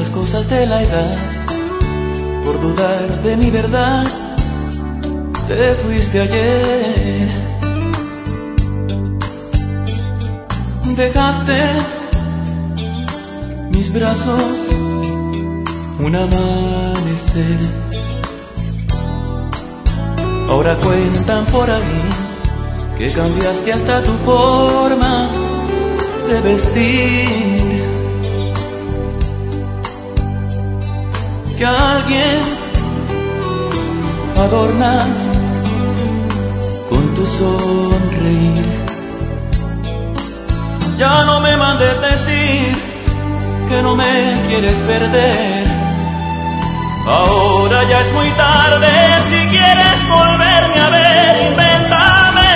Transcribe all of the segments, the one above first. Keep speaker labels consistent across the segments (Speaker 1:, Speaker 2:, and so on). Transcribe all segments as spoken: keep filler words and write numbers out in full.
Speaker 1: las cosas de la edad, por dudar de mi verdad, te fuiste ayer. Dejaste mis brazos un amanecer. Ahora cuentan por ahí que cambiaste hasta tu forma de vestir, que a alguien adornas con tu sonreír. Ya no me mandes decir que no me quieres perder. Ahora ya es muy tarde, si quieres volverme a ver, invéntame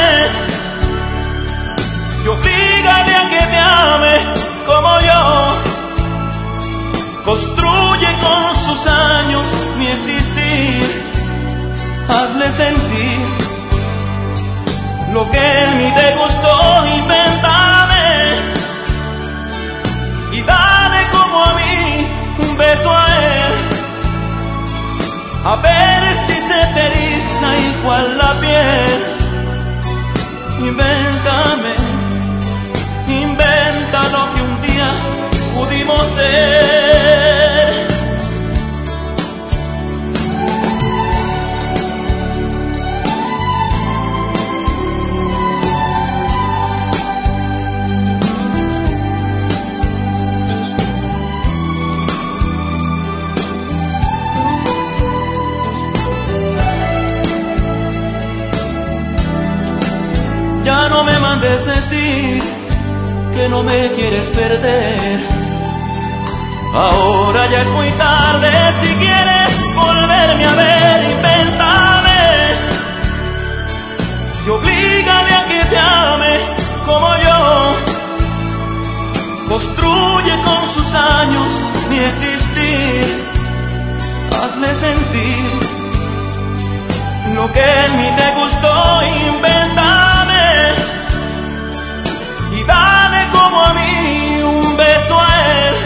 Speaker 1: y oblígale a que te ame como yo. Construye con sus años mi existir, hazle sentir lo que en mí te gustó, invéntame y dale como a mí un beso a él, a ver si se te eriza igual la piel. Invéntame, inventa lo que un día pudimos ser. Ya no me mandes decir que no me quieres perder. Ahora ya es muy tarde, si quieres volverme a ver, invéntame y oblígale a que te ame como yo. Construye con sus años mi existir, hazle sentir lo que en mí te gustó, invéntame y dale como a mí un beso a él,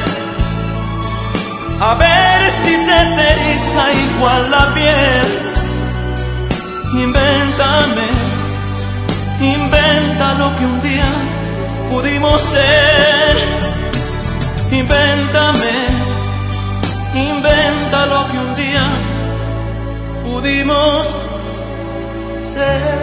Speaker 1: a ver si se te eriza igual la piel. Invéntame, inventa lo que un día pudimos ser. Invéntame, inventa lo que un día pudimos ser.